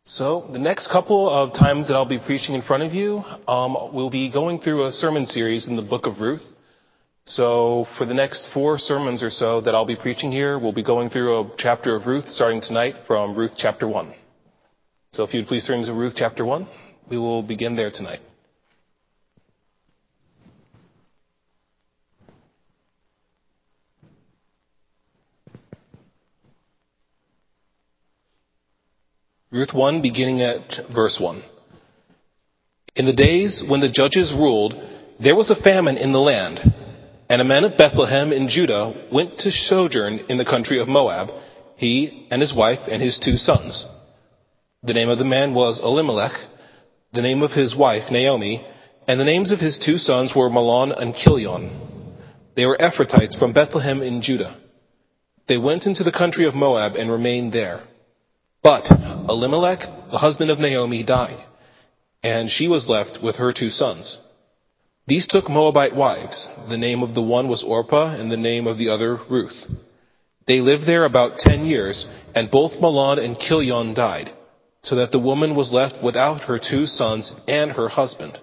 So the next couple of times that I'll be preaching in front of you, we'll be going through a sermon series in the book of Ruth. So for the next 4 sermons or so that I'll be preaching here, we'll be going through a chapter of Ruth starting tonight from Ruth chapter 1. So if you'd please turn to Ruth chapter 1, we will begin there tonight. Ruth 1, beginning at verse 1. In the days when the judges ruled, there was a famine in the land, and a man of Bethlehem in Judah went to sojourn in the country of Moab, he and his wife and his 2 sons. The name of the man was Elimelech, the name of his wife Naomi, and the names of his 2 sons were Mahlon and Chilion. They were Ephrathites from Bethlehem in Judah. They went into the country of Moab and remained there. But Elimelech, the husband of Naomi, died, and she was left with her 2 sons. These took Moabite wives. The name of the one was Orpah, and the name of the other Ruth. They lived there about 10 years, and both Mahlon and Chilion died, so that the woman was left without her 2 sons and her husband.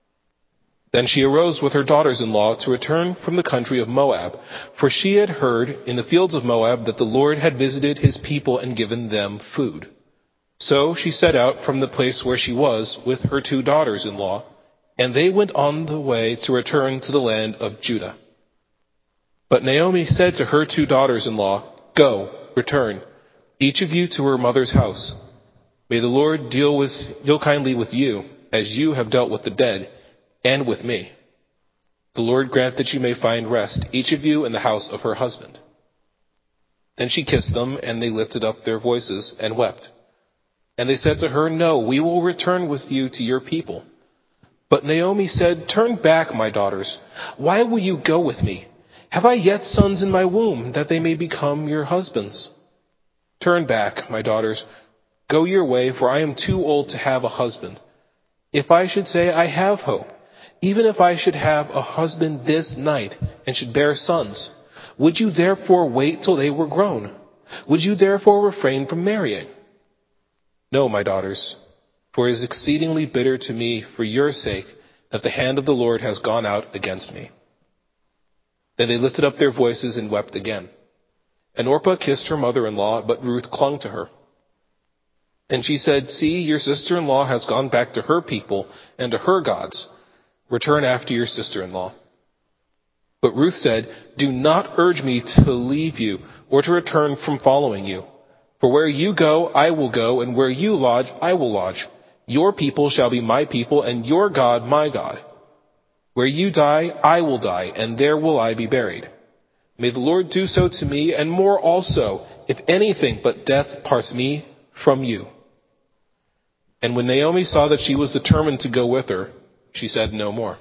Then she arose with her daughters-in-law to return from the country of Moab, for she had heard in the fields of Moab that the Lord had visited his people and given them food. So she set out from the place where she was with her 2 daughters-in-law, and they went on the way to return to the land of Judah. But Naomi said to her 2 daughters-in-law, "Go, return, each of you to her mother's house. May the Lord deal kindly with you, as you have dealt with the dead, and with me. The Lord grant that you may find rest, each of you in the house of her husband." Then she kissed them, and they lifted up their voices and wept. And they said to her, "No, we will return with you to your people." But Naomi said, "Turn back, my daughters. Why will you go with me? Have I yet sons in my womb, that they may become your husbands? Turn back, my daughters. Go your way, for I am too old to have a husband. If I should say I have hope, even if I should have a husband this night and should bear sons, would you therefore wait till they were grown? Would you therefore refrain from marrying? No, my daughters, for it is exceedingly bitter to me for your sake that the hand of the Lord has gone out against me." Then they lifted up their voices and wept again. And Orpah kissed her mother-in-law, but Ruth clung to her. And she said, "See, your sister-in-law has gone back to her people and to her gods. Return after your sister-in-law." But Ruth said, "Do not urge me to leave you or to return from following you. For where you go, I will go, and where you lodge, I will lodge. Your people shall be my people, and your God my God. Where you die, I will die, and there will I be buried. May the Lord do so to me, and more also, if anything but death parts me from you." And when Naomi saw that she was determined to go with her, she said no more.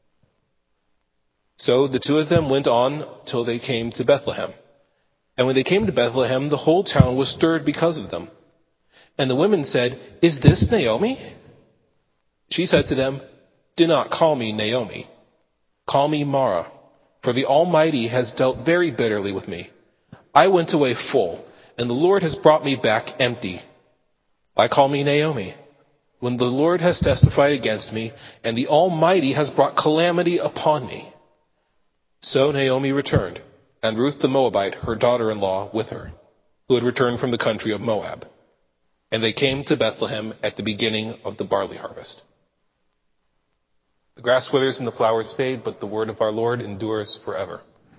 So the 2 of them went on till they came to Bethlehem. And when they came to Bethlehem, the whole town was stirred because of them. And the women said, "Is this Naomi?" She said to them, "Do not call me Naomi. Call me Mara, for the Almighty has dealt very bitterly with me. I went away full, and the Lord has brought me back empty. Why call me Naomi, when the Lord has testified against me, and the Almighty has brought calamity upon me?" So Naomi returned, and Ruth the Moabite, her daughter-in-law, with her, who had returned from the country of Moab. And they came to Bethlehem at the beginning of the barley harvest. The grass withers and the flowers fade, but the word of our Lord endures forever.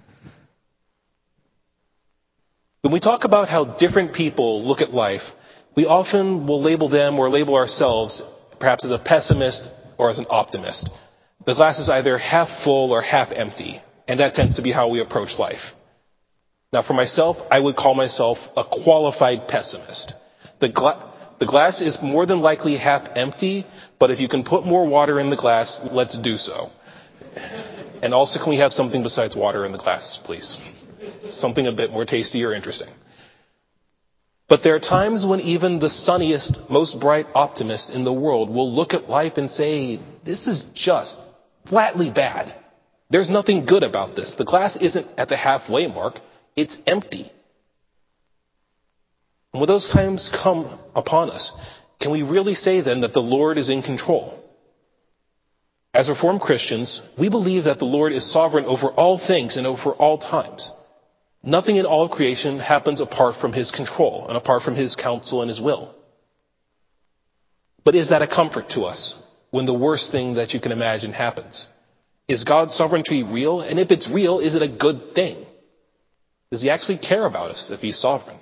When we talk about how different people look at life, we often will label them or label ourselves perhaps as a pessimist or as an optimist. The glass is either half full or half empty, and that tends to be how we approach life. Now, for myself, I would call myself a qualified pessimist. The glass is more than likely half empty, but if you can put more water in the glass, let's do so. And also, can we have something besides water in the glass, please? Something a bit more tasty or interesting. But there are times when even the sunniest, most bright optimist in the world will look at life and say, "This is just flatly bad. There's nothing good about this. The glass isn't at the halfway mark. It's empty." And when those times come upon us, can we really say then that the Lord is in control? As Reformed Christians, we believe that the Lord is sovereign over all things and over all times. Nothing in all of creation happens apart from his control and apart from his counsel and his will. But is that a comfort to us when the worst thing that you can imagine happens? Is God's sovereignty real? And if it's real, is it a good thing? Does he actually care about us if he's sovereign?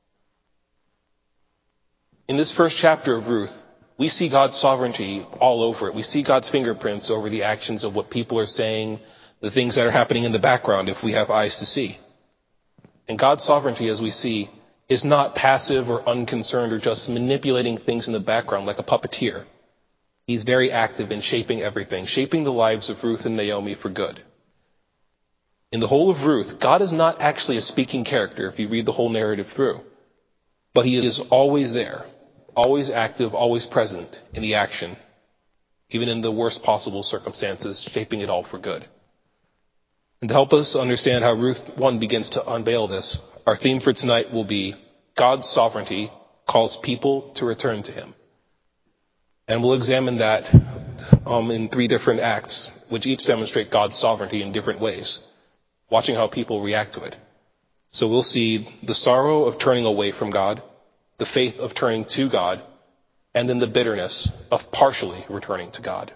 In this first chapter of Ruth, we see God's sovereignty all over it. We see God's fingerprints over the actions of what people are saying, the things that are happening in the background if we have eyes to see. And God's sovereignty, as we see, is not passive or unconcerned or just manipulating things in the background like a puppeteer. He's very active in shaping everything, shaping the lives of Ruth and Naomi for good. In the whole of Ruth, God is not actually a speaking character if you read the whole narrative through. But he is always there, always active, always present in the action, even in the worst possible circumstances, shaping it all for good. And to help us understand how Ruth 1 begins to unveil this, our theme for tonight will be God's sovereignty calls people to return to him. And we'll examine that in 3 different acts, which each demonstrate God's sovereignty in different ways, watching how people react to it. So we'll see the sorrow of turning away from God, the faith of turning to God, and then the bitterness of partially returning to God.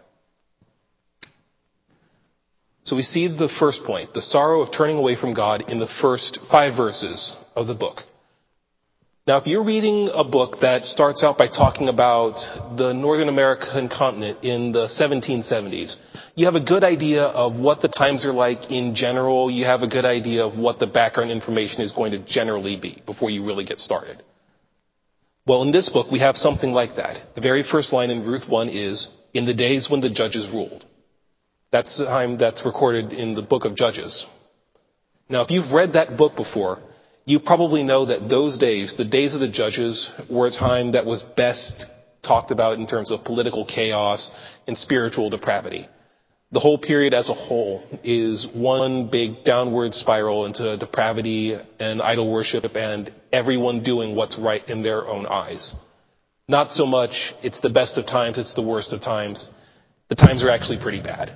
So we see the first point, the sorrow of turning away from God, in the first 5 verses of the book. Now, if you're reading a book that starts out by talking about the Northern American continent in the 1770s, you have a good idea of what the times are like in general. You have a good idea of what the background information is going to generally be before you really get started. Well, in this book, we have something like that. The very first line in Ruth 1 is, in the days when the judges ruled. That's the time that's recorded in the book of Judges. Now, if you've read that book before, you probably know that those days, the days of the judges, were a time that was best talked about in terms of political chaos and spiritual depravity. The whole period as a whole is one big downward spiral into depravity and idol worship and everyone doing what's right in their own eyes. Not so much it's the best of times, it's the worst of times. The times are actually pretty bad.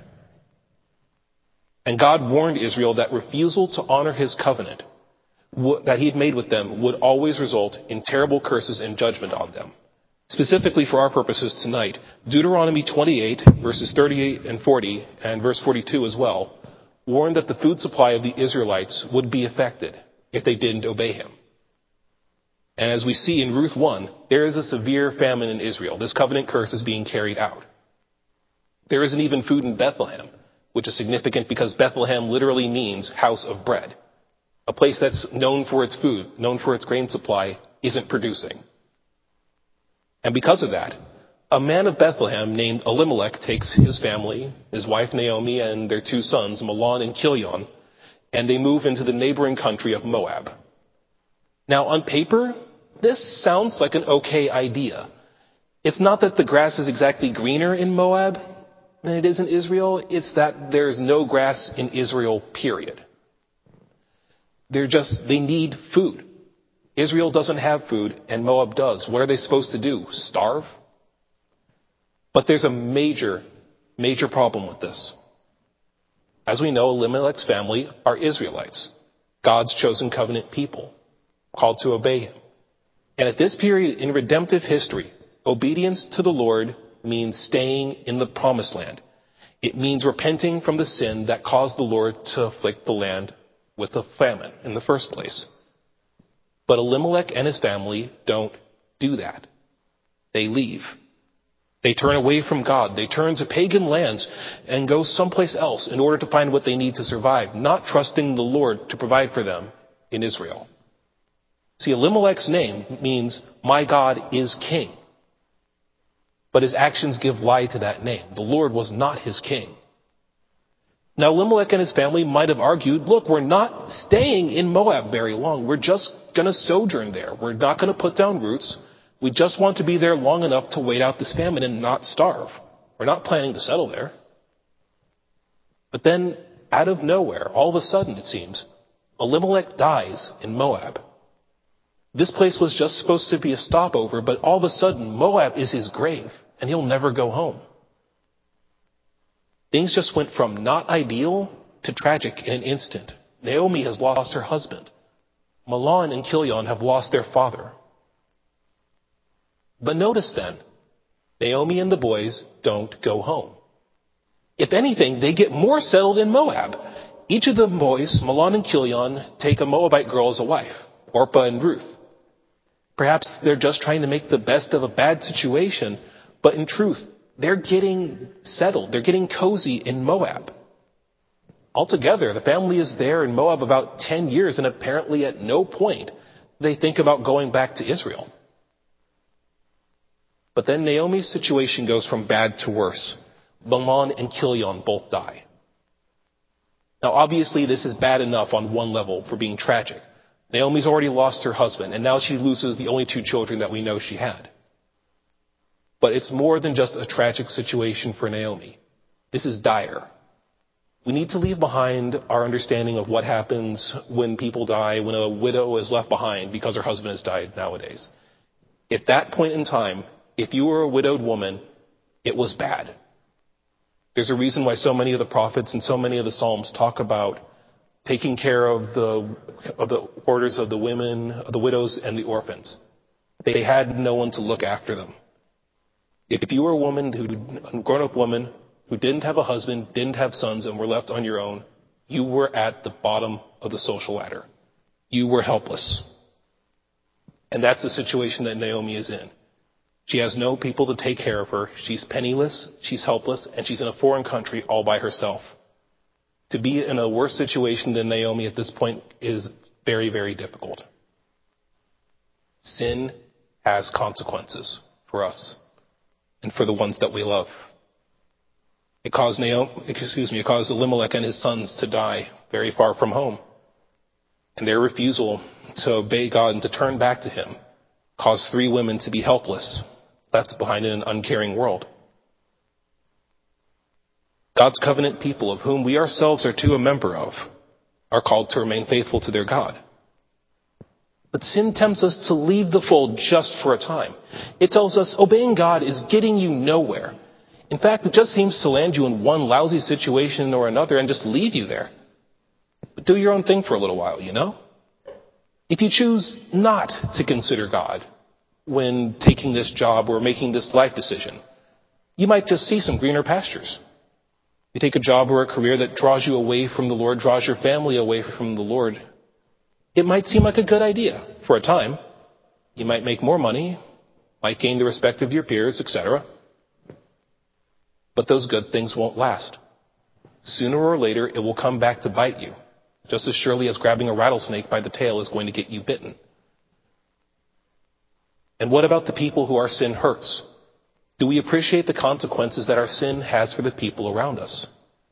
And God warned Israel that refusal to honor his covenant that he had made with them would always result in terrible curses and judgment on them. Specifically for our purposes tonight, Deuteronomy 28, verses 38 and 40, and verse 42 as well, warned that the food supply of the Israelites would be affected if they didn't obey him. And as we see in Ruth 1, there is a severe famine in Israel. This covenant curse is being carried out. There isn't even food in Bethlehem, which is significant because Bethlehem literally means house of bread. A place that's known for its food, known for its grain supply, isn't producing. And because of that, a man of Bethlehem named Elimelech takes his family, his wife Naomi, and their 2 sons, Mahlon and Chilion, and they move into the neighboring country of Moab. Now, on paper, this sounds like an okay idea. It's not that the grass is exactly greener in Moab than it is in Israel. It's that there's no grass in Israel, period. They need food. Israel doesn't have food, and Moab does. What are they supposed to do? Starve? But there's a major, major problem with this. As we know, Elimelech's family are Israelites, God's chosen covenant people, called to obey him. And at this period in redemptive history, obedience to the Lord means staying in the promised land. It means repenting from the sin that caused the Lord to afflict the land with a famine in the first place. But Elimelech and his family don't do that. They leave. They turn away from God. They turn to pagan lands and go someplace else in order to find what they need to survive, not trusting the Lord to provide for them in Israel. See, Elimelech's name means, my God is king. But his actions give lie to that name. The Lord was not his king. Now, Elimelech and his family might have argued, look, we're not staying in Moab very long. We're just going to sojourn there. We're not going to put down roots. We just want to be there long enough to wait out this famine and not starve. We're not planning to settle there. But then, out of nowhere, all of a sudden, it seems, Elimelech dies in Moab. This place was just supposed to be a stopover, but all of a sudden, Moab is his grave, and he'll never go home. Things just went from not ideal to tragic in an instant. Naomi has lost her husband. Mahlon and Chilion have lost their father. But notice then, Naomi and the boys don't go home. If anything, they get more settled in Moab. Each of the boys, Mahlon and Chilion, take a Moabite girl as a wife, Orpah and Ruth. Perhaps they're just trying to make the best of a bad situation, but in truth, they're getting settled. They're getting cozy in Moab. Altogether, the family is there in Moab about 10 years, and apparently at no point they think about going back to Israel. But then Naomi's situation goes from bad to worse. Mahlon and Chilion both die. Now obviously this is bad enough on one level for being tragic. Naomi's already lost her husband, and now she loses the only 2 children that we know she had. But it's more than just a tragic situation for Naomi. This is dire. We need to leave behind our understanding of what happens when people die, when a widow is left behind because her husband has died nowadays. At that point in time, if you were a widowed woman, it was bad. There's a reason why so many of the prophets and so many of the Psalms talk about taking care of the orders of the women, of the widows and the orphans. They had no one to look after them. If you were a grown-up woman who didn't have a husband, didn't have sons, and were left on your own, you were at the bottom of the social ladder. You were helpless. And that's the situation that Naomi is in. She has no people to take care of her. She's penniless, she's helpless, and she's in a foreign country all by herself. To be in a worse situation than Naomi at this point is very, very difficult. Sin has consequences for us and for the ones that we love. It caused Elimelech and his sons to die very far from home. And their refusal to obey God and to turn back to him caused 3 women to be helpless, left behind in an uncaring world. God's covenant people, of whom we ourselves are too a member of, are called to remain faithful to their God. But sin tempts us to leave the fold just for a time. It tells us obeying God is getting you nowhere. In fact, it just seems to land you in one lousy situation or another and just leave you there. But do your own thing for a little while, you know? If you choose not to consider God when taking this job or making this life decision, you might just see some greener pastures. You take a job or a career that draws you away from the Lord, draws your family away from the Lord. It might seem like a good idea for a time. You might make more money, might gain the respect of your peers, etc. But those good things won't last. Sooner or later, it will come back to bite you, just as surely as grabbing a rattlesnake by the tail is going to get you bitten. And what about the people who our sin hurts? Do we appreciate the consequences that our sin has for the people around us?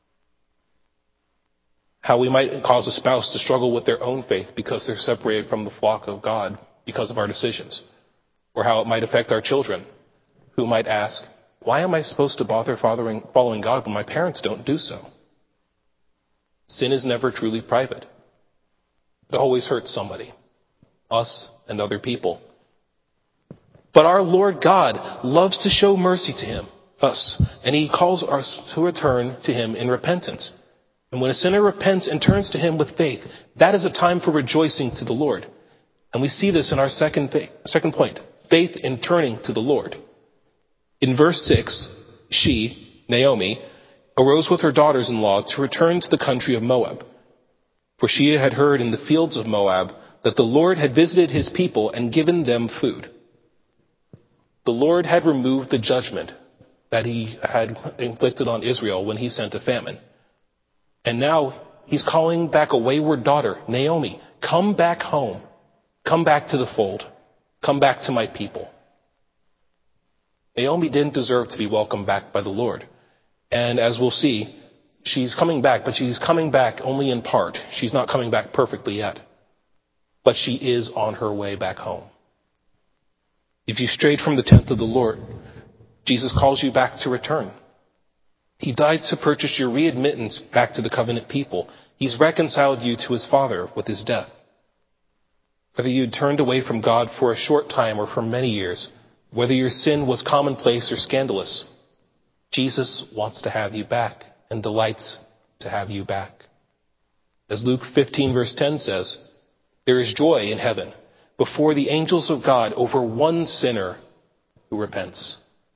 How we might cause a spouse to struggle with their own faith because they're separated from the flock of God because of our decisions. Or how it might affect our children, who might ask, why am I supposed to bother following God when my parents don't do so? Sin is never truly private. It always hurts somebody, us and other people. But our Lord God loves to show mercy to us, and he calls us to return to him in repentance. And when a sinner repents and turns to him with faith, that is a time for rejoicing to the Lord. And we see this in our second point, faith in turning to the Lord. In verse 6, she, Naomi, arose with her daughters-in-law to return to the country of Moab. For she had heard in the fields of Moab that the Lord had visited his people and given them food. The Lord had removed the judgment that he had inflicted on Israel when he sent a famine. And now he's calling back a wayward daughter, Naomi, come back home. Come back to the fold. Come back to my people. Naomi didn't deserve to be welcomed back by the Lord. And as we'll see, she's coming back, but she's coming back only in part. She's not coming back perfectly yet. But she is on her way back home. If you strayed from the tent of the Lord, Jesus calls you back to return. He died to purchase your readmittance back to the covenant people. He's reconciled you to his Father with his death. whether you turned away from God for a short time or for many years, whether your sin was commonplace or scandalous, Jesus wants to have you back and delights to have you back. As Luke 15 verse 10 says, there is joy in heaven before the angels of God over one sinner who repents.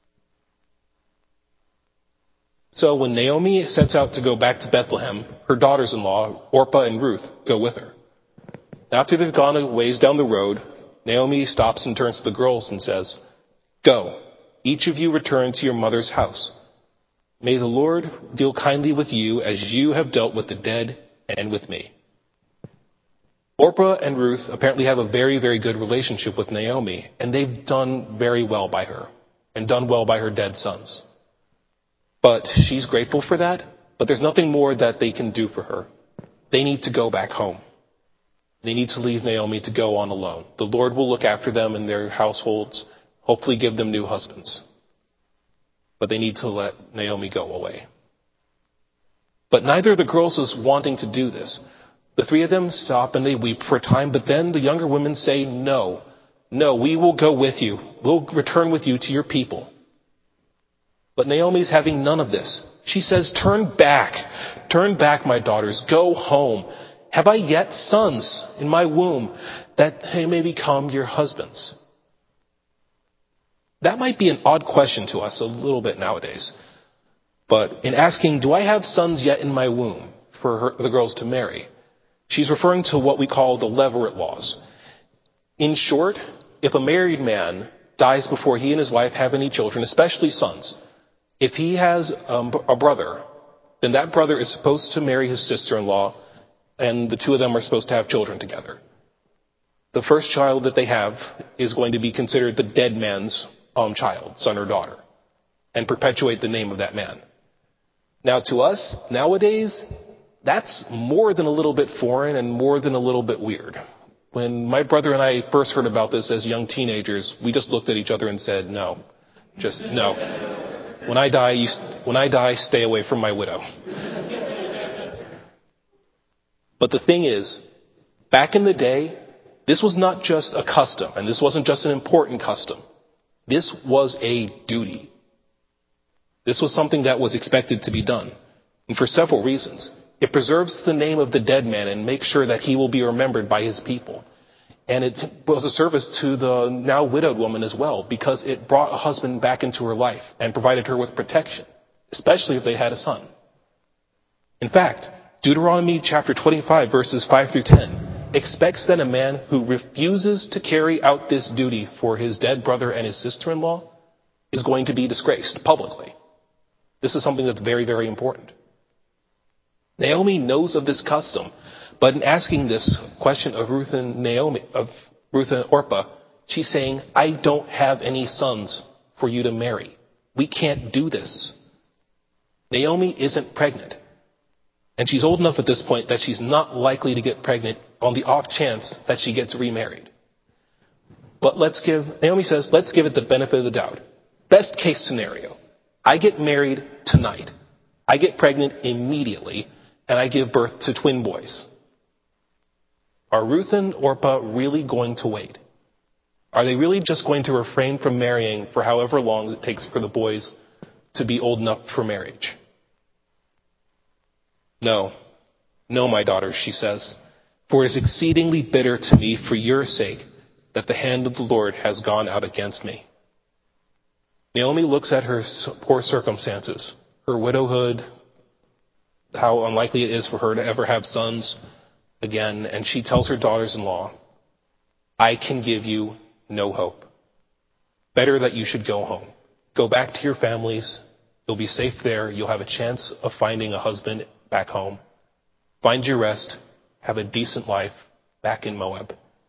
So when Naomi sets out to go back to Bethlehem, her daughters-in-law, Orpah and Ruth, go with her. After they've gone a ways down the road, Naomi stops and turns to the girls and says, "Go, each of you return to your mother's house. May the Lord deal kindly with you as you have dealt with the dead and with me." Orpah and Ruth apparently have a very, very good relationship with Naomi, and they've done very well by her and done well by her dead sons. But she's grateful for that, but there's nothing more that they can do for her. They need to go back home. They need to leave Naomi to go on alone. The Lord will look after them and their households, hopefully give them new husbands. But they need to let Naomi go away. But neither of the girls is wanting to do this. The three of them stop and they weep for a time, but then the younger women say, no, we will go with you. We'll return with you to your people. But Naomi's having none of this. She says, turn back, my daughters, go home. Have I yet sons in my womb that they may become your husbands? That might be an odd question to us a little bit nowadays. But in asking, do I have sons yet in my womb for the girls to marry? She's referring to what we call the Levirate laws. In short, if a married man dies before he and his wife have any children, especially sons, if he has a brother, then that brother is supposed to marry his sister-in-law, and the two of them are supposed to have children together. The first child that they have is going to be considered the dead man's child, son or daughter, and perpetuate the name of that man. Now to us, nowadays, that's more than a little bit foreign and more than a little bit weird. When my brother and I first heard about this as young teenagers, we just looked at each other and said, no. Just no. When I die, stay away from my widow. But the thing is, back in the day, this was not just a custom, and this wasn't just an important custom. This was a duty. This was something that was expected to be done, and for several reasons. It preserves the name of the dead man and makes sure that he will be remembered by his people. And it was a service to the now widowed woman as well, because it brought a husband back into her life and provided her with protection, especially if they had a son. In fact, Deuteronomy chapter 25 verses 5 through 10 expects that a man who refuses to carry out this duty for his dead brother and his sister-in-law is going to be disgraced publicly. This is something that's very, very important. Naomi knows of this custom, but in asking this question of Ruth and Orpah, she's saying, I don't have any sons for you to marry. We can't do this. Naomi isn't pregnant. And she's old enough at this point that she's not likely to get pregnant on the off chance that she gets remarried. But Naomi says, let's give it the benefit of the doubt. Best case scenario, I get married tonight. I get pregnant immediately, and I give birth to twin boys. Are Ruth and Orpah really going to wait? Are they really just going to refrain from marrying for however long it takes for the boys to be old enough for marriage? No, my daughters, she says, for it is exceedingly bitter to me for your sake that the hand of the Lord has gone out against me. Naomi looks at her poor circumstances, her widowhood, how unlikely it is for her to ever have sons again, and she tells her daughters-in-law, I can give you no hope. Better that you should go home. Go back to your families. You'll be safe there. You'll have a chance of finding a husband back home. Find your rest. Have a decent life back in Moab.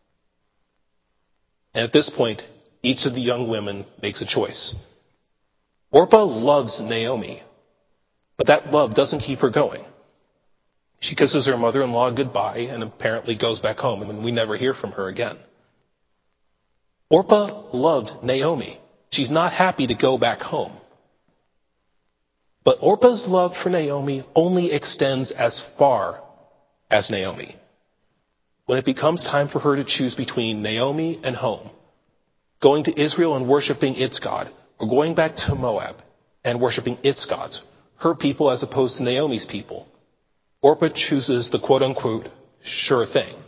And at this point, each of the young women makes a choice. Orpah loves Naomi, but that love doesn't keep her going. She kisses her mother-in-law goodbye and apparently goes back home, and we never hear from her again. Orpah loved Naomi. She's not happy to go back home. But Orpah's love for Naomi only extends as far as Naomi. when it becomes time for her to choose between Naomi and home, going to Israel and worshiping its God, or going back to Moab and worshiping its gods, her people as opposed to Naomi's people, Orpah chooses the quote-unquote sure thing.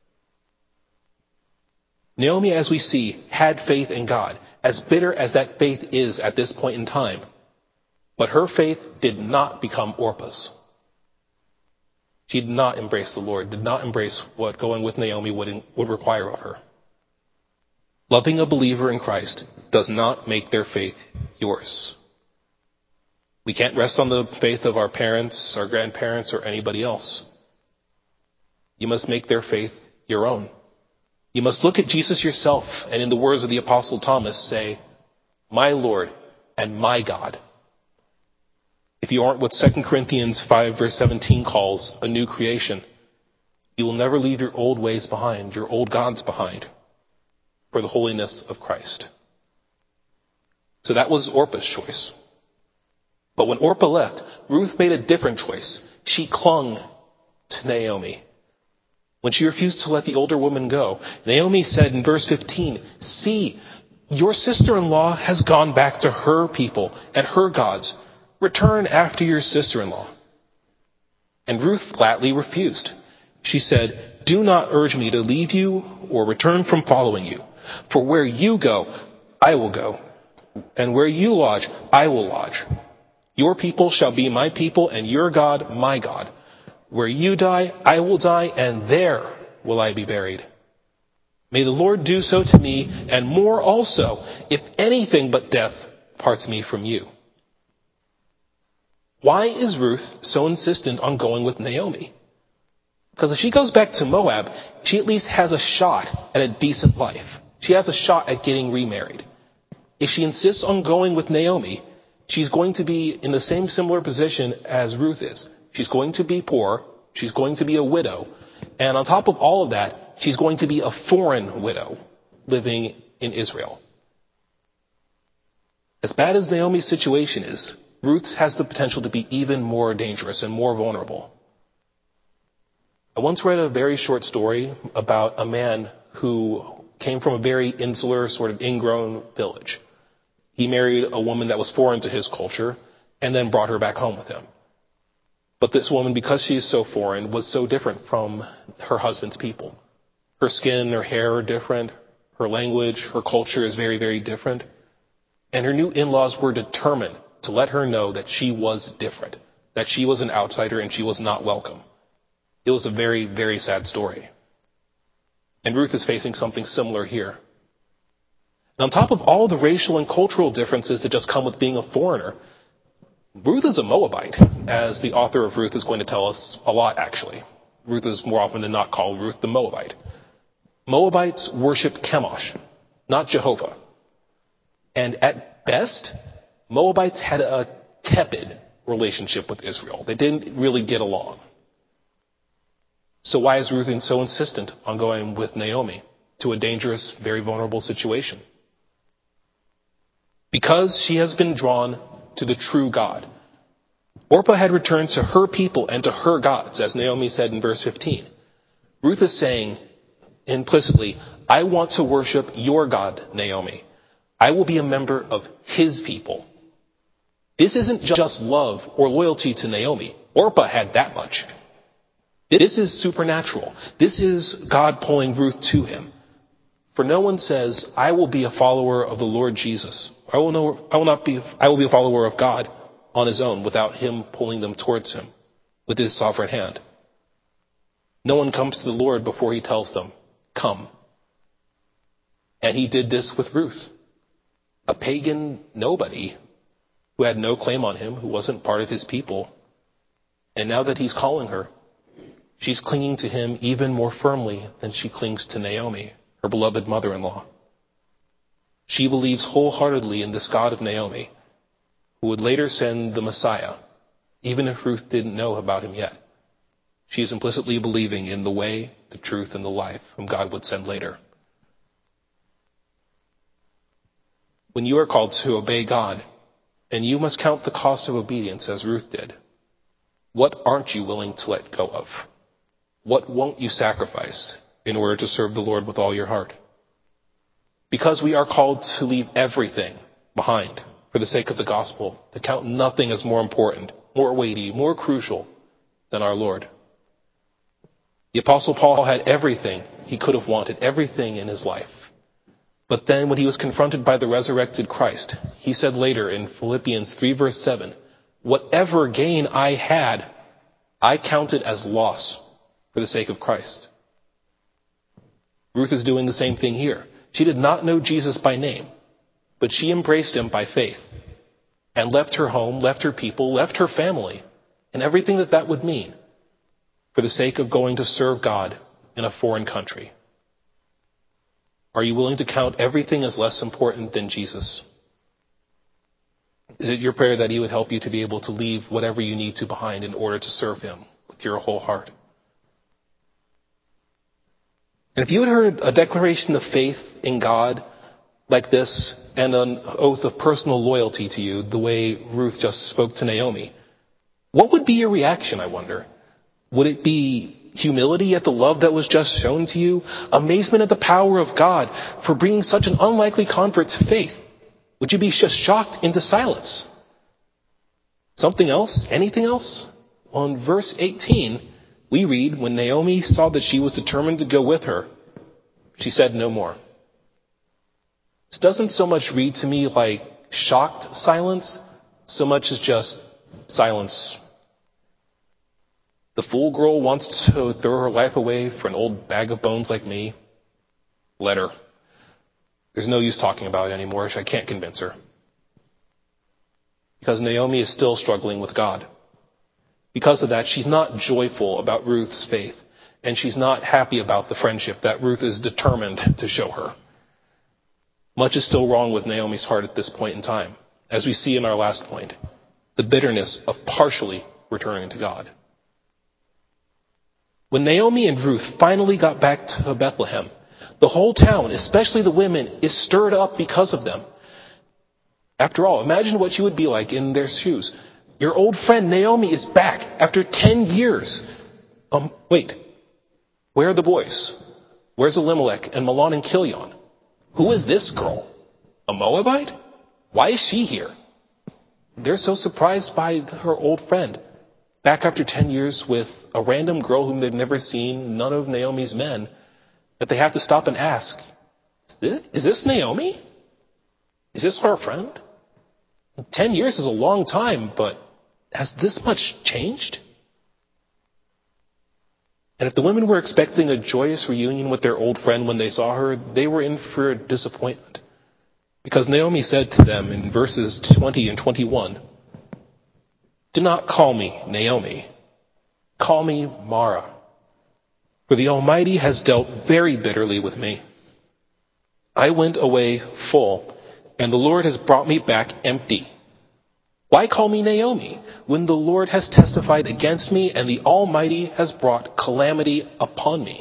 Naomi, as we see, had faith in God, as bitter as that faith is at this point in time. But her faith did not become Orpah's. She did not embrace the Lord, did not embrace what going with Naomi would require of her. Loving a believer in Christ does not make their faith yours. We can't rest on the faith of our parents, our grandparents, or anybody else. You must make their faith your own. You must look at Jesus yourself, and in the words of the Apostle Thomas, say, "My Lord and my God." If you aren't what 2 Corinthians 5 verse 17 calls a new creation, you will never leave your old ways behind, your old gods behind, for the holiness of Christ. So that was Orpah's choice. But when Orpah left, Ruth made a different choice. She clung to Naomi. When she refused to let the older woman go, Naomi said in verse 15, "See, your sister-in-law has gone back to her people and her gods. Return after your sister-in-law." And Ruth flatly refused. She said, "Do not urge me to leave you or return from following you. For where you go, I will go. And where you lodge, I will lodge. Your people shall be my people and your God my God. Where you die, I will die, and there will I be buried. May the Lord do so to me, and more also, if anything but death parts me from you." Why is Ruth so insistent on going with Naomi? Because if she goes back to Moab, she at least has a shot at a decent life. She has a shot at getting remarried. If she insists on going with Naomi, she's going to be in the same similar position as Ruth is. She's going to be poor. She's going to be a widow. And on top of all of that, she's going to be a foreign widow living in Israel. As bad as Naomi's situation is, Ruth's has the potential to be even more dangerous and more vulnerable. I once read a very short story about a man who came from a very insular, sort of ingrown village. He married a woman that was foreign to his culture and then brought her back home with him. But this woman, because she is so foreign, was so different from her husband's people. Her skin, her hair are different. Her language, her culture is very, very different. And her new in-laws were determined to let her know that she was different, that she was an outsider and she was not welcome. It was a very, very sad story. And Ruth is facing something similar here. And on top of all the racial and cultural differences that just come with being a foreigner, Ruth is a Moabite, as the author of Ruth is going to tell us a lot, actually. Ruth is more often than not called Ruth the Moabite. Moabites worshipped Chemosh, not Jehovah. And at best, Moabites had a tepid relationship with Israel. They didn't really get along. So why is Ruth so insistent on going with Naomi to a dangerous, very vulnerable situation? Because she has been drawn to the true God. Orpah had returned to her people and to her gods, as Naomi said in verse 15. Ruth is saying implicitly, I want to worship your God, Naomi. I will be a member of his people. This isn't just love or loyalty to Naomi. Orpah had that much. This is supernatural. This is God pulling Ruth to him. For no one says, I will be a follower of the Lord Jesus. I will be a follower of God on his own without him pulling them towards him with his sovereign hand. No one comes to the Lord before he tells them, come. And he did this with Ruth, a pagan nobody who had no claim on him, who wasn't part of his people. And now that he's calling her, she's clinging to him even more firmly than she clings to Naomi, her beloved mother-in-law. She believes wholeheartedly in this God of Naomi, who would later send the Messiah, even if Ruth didn't know about him yet. She is implicitly believing in the way, the truth, and the life whom God would send later. When you are called to obey God, and you must count the cost of obedience as Ruth did, what aren't you willing to let go of? What won't you sacrifice in order to serve the Lord with all your heart. Because we are called to leave everything behind for the sake of the gospel, to count nothing as more important, more weighty, more crucial than our Lord. The Apostle Paul had everything he could have wanted, everything in his life. But then when he was confronted by the resurrected Christ, he said later in Philippians 3 verse 7, "Whatever gain I had, I counted as loss for the sake of Christ." Ruth is doing the same thing here. She did not know Jesus by name, but she embraced him by faith and left her home, left her people, left her family, and everything that would mean for the sake of going to serve God in a foreign country. Are you willing to count everything as less important than Jesus? Is it your prayer that he would help you to be able to leave whatever you need to behind in order to serve him with your whole heart? And if you had heard a declaration of faith in God like this and an oath of personal loyalty to you, the way Ruth just spoke to Naomi, what would be your reaction, I wonder? Would it be humility at the love that was just shown to you? Amazement at the power of God for bringing such an unlikely convert to faith? Would you be just shocked into silence? Something else? Anything else? Well, in verse 18, we read, when Naomi saw that she was determined to go with her, she said no more. This doesn't so much read to me like shocked silence, so much as just silence. The fool girl wants to throw her life away for an old bag of bones like me. Let her. There's no use talking about it anymore. I can't convince her. Because Naomi is still struggling with God. Because of that, she's not joyful about Ruth's faith. And she's not happy about the friendship that Ruth is determined to show her. Much is still wrong with Naomi's heart at this point in time. As we see in our last point, the bitterness of partially returning to God. When Naomi and Ruth finally got back to Bethlehem, the whole town, especially the women, is stirred up because of them. After all, imagine what you would be like in their shoes. Your old friend Naomi is back after 10 years. Wait, where are the boys? Where's Elimelech and Mahlon and Chilion? Who is this girl? A Moabite? Why is she here? They're so surprised by her old friend, back after 10 years with a random girl whom they've never seen, none of Naomi's men, that they have to stop and ask, is this Naomi? Is this her friend? 10 years is a long time, but has this much changed? And if the women were expecting a joyous reunion with their old friend when they saw her, they were in for a disappointment. Because Naomi said to them in verses 20 and 21, "Do not call me Naomi. Call me Mara. For the Almighty has dealt very bitterly with me. I went away full, and the Lord has brought me back empty. Why call me Naomi, when the Lord has testified against me, and the Almighty has brought calamity upon me?"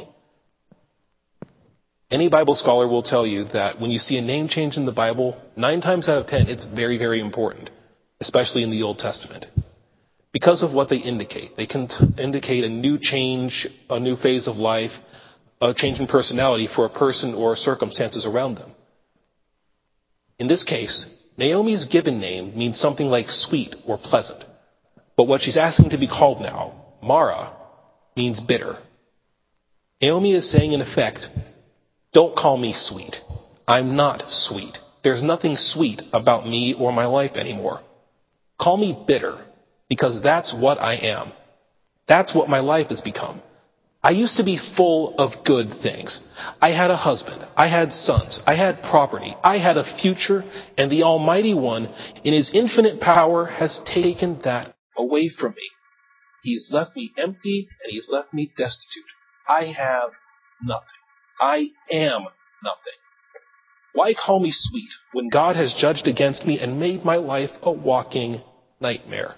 Any Bible scholar will tell you that when you see a name change in the Bible, 9 times out of 10, it's very, very important, especially in the Old Testament. Because of what they indicate. They can indicate a new change, a new phase of life, a change in personality for a person or circumstances around them. In this case, Naomi's given name means something like sweet or pleasant. But what she's asking to be called now, Mara, means bitter. Naomi is saying in effect, don't call me sweet. I'm not sweet. There's nothing sweet about me or my life anymore. Call me bitter. Because that's what I am. That's what my life has become. I used to be full of good things. I had a husband. I had sons. I had property. I had a future. And the Almighty One, in His infinite power, has taken that away from me. He's left me empty and He's left me destitute. I have nothing. I am nothing. Why call me sweet when God has judged against me and made my life a walking nightmare?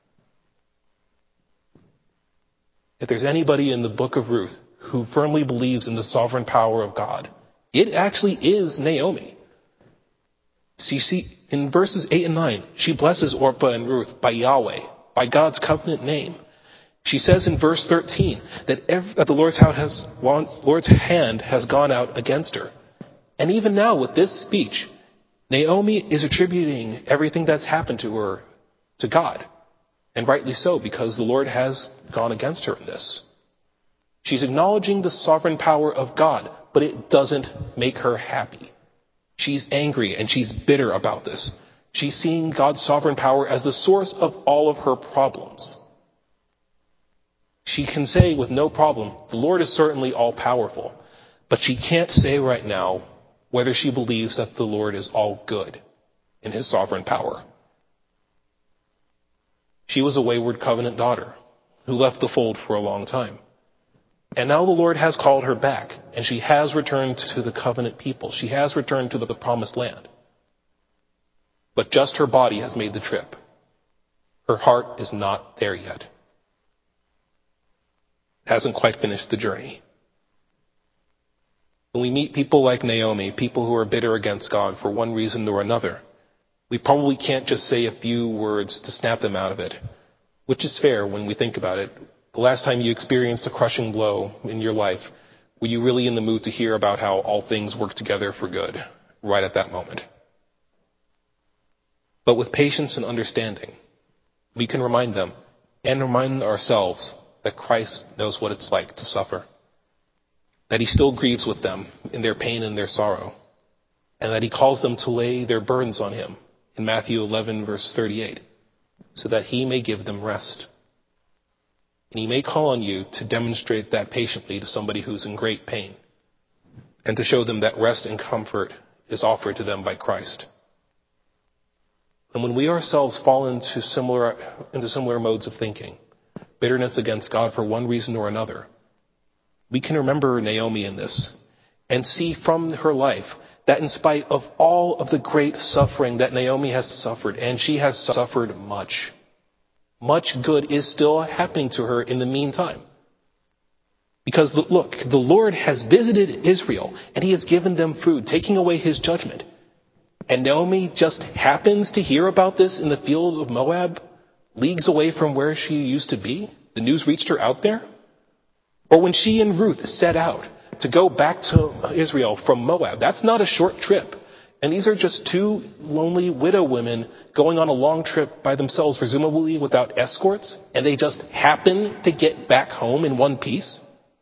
If there's anybody in the book of Ruth who firmly believes in the sovereign power of God, it actually is Naomi. See, in verses 8 and 9, she blesses Orpah and Ruth by Yahweh, by God's covenant name. She says in verse 13 that the Lord's hand has gone out against her. And even now with this speech, Naomi is attributing everything that's happened to her to God. And rightly so, because the Lord has gone against her in this. She's acknowledging the sovereign power of God, but it doesn't make her happy. She's angry and she's bitter about this. She's seeing God's sovereign power as the source of all of her problems. She can say with no problem, the Lord is certainly all powerful, but she can't say right now whether she believes that the Lord is all good in his sovereign power. She was a wayward covenant daughter who left the fold for a long time. And now the Lord has called her back, and she has returned to the covenant people. She has returned to the promised land. But just her body has made the trip. Her heart is not there yet. Hasn't quite finished the journey. When we meet people like Naomi, people who are bitter against God for one reason or another, we probably can't just say a few words to snap them out of it, which is fair when we think about it. The last time you experienced a crushing blow in your life, were you really in the mood to hear about how all things work together for good right at that moment? But with patience and understanding, we can remind them and remind ourselves that Christ knows what it's like to suffer, that he still grieves with them in their pain and their sorrow, and that he calls them to lay their burdens on him in Matthew 11, verse 38, so that he may give them rest. And he may call on you to demonstrate that patiently to somebody who's in great pain, and to show them that rest and comfort is offered to them by Christ. And when we ourselves fall into similar modes of thinking, bitterness against God for one reason or another, we can remember Naomi in this and see from her life that in spite of all of the great suffering that Naomi has suffered, and she has suffered much good is still happening to her in the meantime. Because look, the Lord has visited Israel and he has given them food, taking away his judgment. And Naomi just happens to hear about this in the field of Moab, leagues away from where she used to be. The news reached her out there. Or when she and Ruth set out to go back to Israel from Moab, that's not a short trip. And these are just two lonely widow women going on a long trip by themselves, presumably without escorts, and they just happen to get back home in one piece.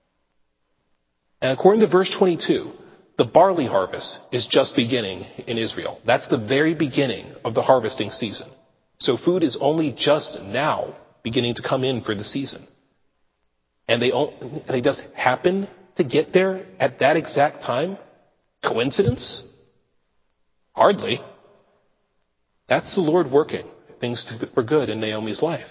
And according to verse 22, the barley harvest is just beginning in Israel. That's the very beginning of the harvesting season. So food is only just now beginning to come in for the season. And they just happen to get there at that exact time? Coincidence? Hardly. That's the Lord working things for good in Naomi's life.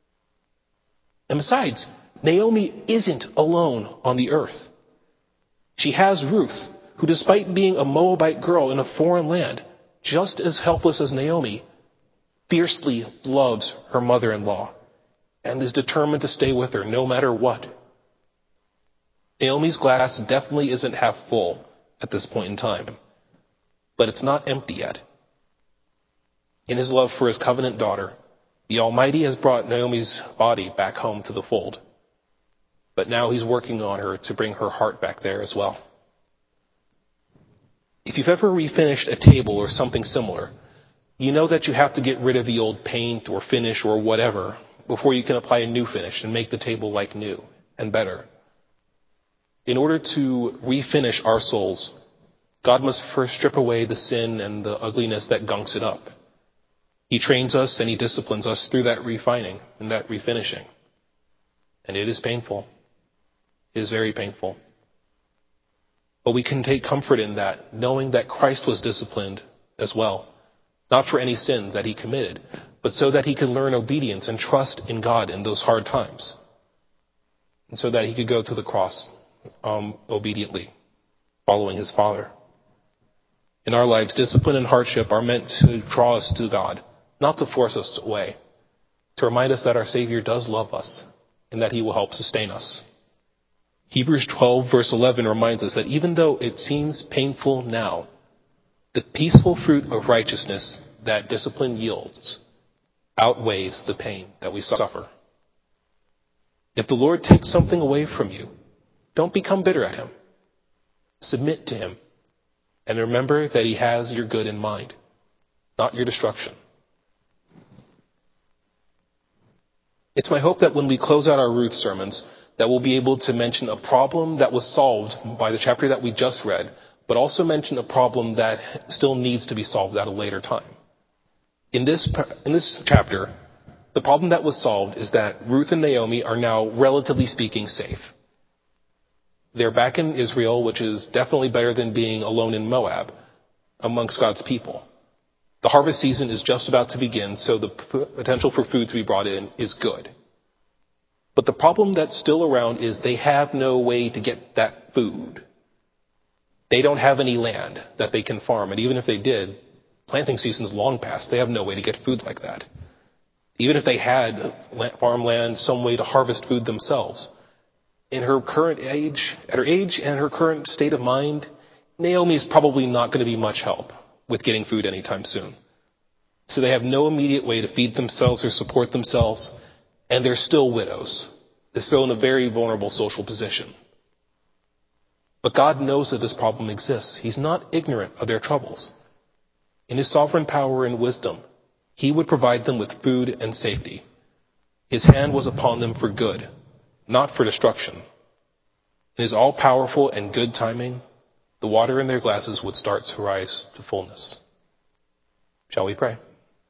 And besides, Naomi isn't alone on the earth. She has Ruth, who despite being a Moabite girl in a foreign land, just as helpless as Naomi, fiercely loves her mother-in-law and is determined to stay with her no matter what. Naomi's glass definitely isn't half full at this point in time, but it's not empty yet. In his love for his covenant daughter, the Almighty has brought Naomi's body back home to the fold, but now he's working on her to bring her heart back there as well. If you've ever refinished a table or something similar, you know that you have to get rid of the old paint or finish or whatever before you can apply a new finish and make the table like new and better. In order to refinish our souls, God must first strip away the sin and the ugliness that gunks it up. He trains us and he disciplines us through that refining and that refinishing. And it is painful. It is very painful. But we can take comfort in that, knowing that Christ was disciplined as well. Not for any sins that he committed, but so that he could learn obedience and trust in God in those hard times. And so that he could go to the cross obediently, following his Father. In our lives, discipline and hardship are meant to draw us to God, not to force us away, to remind us that our Savior does love us and that he will help sustain us. Hebrews 12, verse 11 reminds us that even though it seems painful now, the peaceful fruit of righteousness that discipline yields outweighs the pain that we suffer. If the Lord takes something away from you, don't become bitter at him. Submit to him. And remember that he has your good in mind, not your destruction. It's my hope that when we close out our Ruth sermons, that we'll be able to mention a problem that was solved by the chapter that we just read, but also mention a problem that still needs to be solved at a later time. In this chapter, the problem that was solved is that Ruth and Naomi are now, relatively speaking, safe. They're back in Israel, which is definitely better than being alone in Moab amongst God's people. The harvest season is just about to begin, so the potential for food to be brought in is good. But the problem that's still around is they have no way to get that food. They don't have any land that they can farm, and even if they did, planting season's long past. They have no way to get food like that. Even if they had farmland, some way to harvest food themselves. At her age and her current state of mind, Naomi's probably not going to be much help with getting food anytime soon. So they have no immediate way to feed themselves or support themselves, and they're still widows. They're still in a very vulnerable social position. But God knows that this problem exists. He's not ignorant of their troubles. In his sovereign power and wisdom, he would provide them with food and safety. His hand was upon them for good, not for destruction. In his all-powerful and good timing, the water in their glasses would start to rise to fullness. Shall we pray?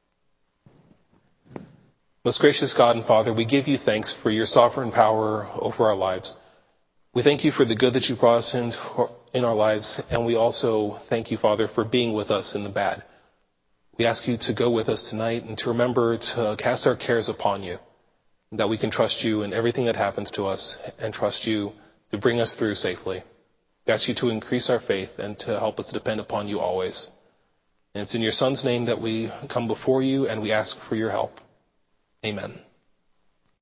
Most gracious God and Father, we give you thanks for your sovereign power over our lives. We thank you for the good that you brought us in our lives, and we also thank you, Father, for being with us in the bad. We ask you to go with us tonight and to remember to cast our cares upon you, that we can trust you in everything that happens to us and trust you to bring us through safely. We ask you to increase our faith and to help us to depend upon you always. And it's in your Son's name that we come before you and we ask for your help. Amen.